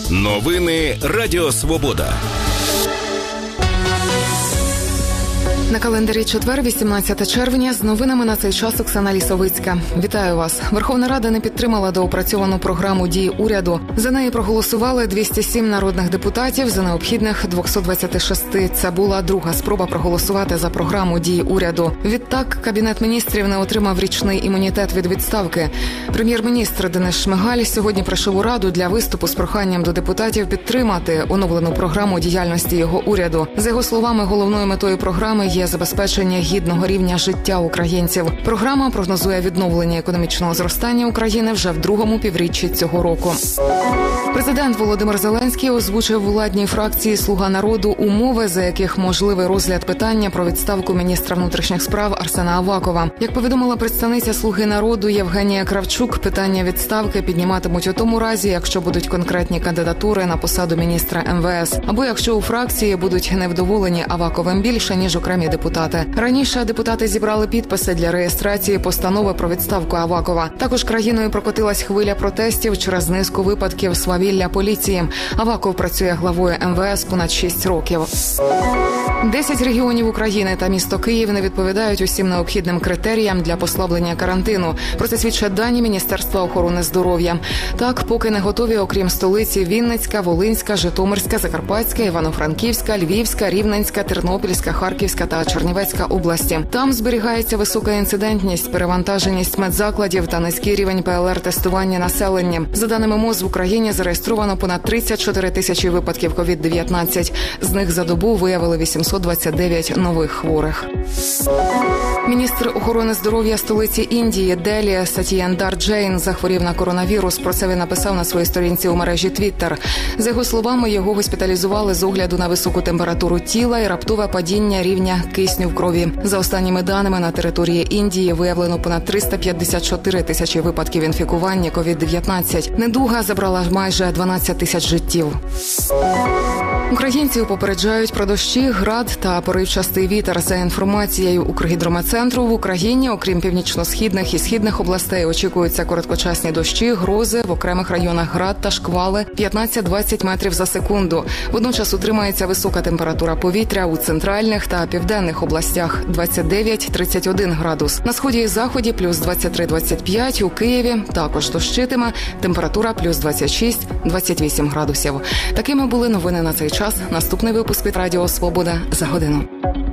Новини Радіо Свобода. На календарі четвер, 18 червня, з новинами на цей час Оксана Лісовицька. Вітаю вас. Верховна Рада не підтримала доопрацьовану програму дій уряду. За неї проголосували 207 народних депутатів за необхідних 226. Це була друга спроба проголосувати за програму дій уряду. Відтак, Кабінет міністрів не отримав річний імунітет від відставки. Прем'єр-міністр Денис Шмигаль сьогодні прийшов у Раду для виступу з проханням до депутатів підтримати оновлену програму діяльності його уряду. За його словами, головною метою програми є забезпечення гідного рівня життя українців. Програма прогнозує відновлення економічного зростання України вже в другому півріччі цього року. Президент Володимир Зеленський озвучив владній фракції «Слуга народу» умови, за яких можливий розгляд питання про відставку міністра внутрішніх справ Арсена Авакова. Як повідомила представниця «Слуги народу» Євгенія Кравчук, питання відставки підніматимуть у тому разі, якщо будуть конкретні кандидатури на посаду міністра МВС, або якщо у фракції будуть невдоволені Аваковим більше, ніж окремі депутати. Раніше депутати зібрали підписи для реєстрації постанови про відставку Авакова. Також країною прокотилась хвиля протестів через низку випадків свавілля поліції. Аваков працює главою МВС понад 6 років. 10 регіонів України та місто Київ не відповідають усім необхідним критеріям для послаблення карантину. Про це свідчать дані Міністерства охорони здоров'я. Так, поки не готові, окрім столиці, Вінницька, Волинська, Житомирська, Закарпатська, Івано-Франківська, Львівська, Рівненська, Тернопільська, Харківська та Чернівецька області. Там зберігається висока інцидентність, перевантаженість медзакладів та низький рівень ПЛР-тестування населення. За даними МОЗ, в Україні зареєстровано понад 34 тисячі випадків COVID-19. З них за добу виявили 829 нових хворих. Міністр охорони здоров'я столиці Індії Делі Сатьєндар Джейн захворів на коронавірус. Про це він написав на своїй сторінці у мережі Twitter. За його словами, його госпіталізували з огляду на високу температуру тіла і раптове падіння рівня кисню в крові. За останніми даними, на території Індії виявлено понад 354 тисячі випадків інфікування COVID-19. Недуга забрала майже 12 тисяч життів. Українців попереджають про дощі, град та поривчастий вітер. За інформацією Укргідрометцентру, в Україні, окрім північно-східних і східних областей, очікуються короткочасні дощі, грози, в окремих районах град та шквали 15-20 метрів за секунду. Водночас утримається висока температура повітря у центральних та південних областях – 29-31 градус. На сході і заході – плюс 23-25, у Києві також дощитиме, температура плюс 26-28 градусів. Такими були новини на цей час. Наступний випуск від Радіо Свобода за годину.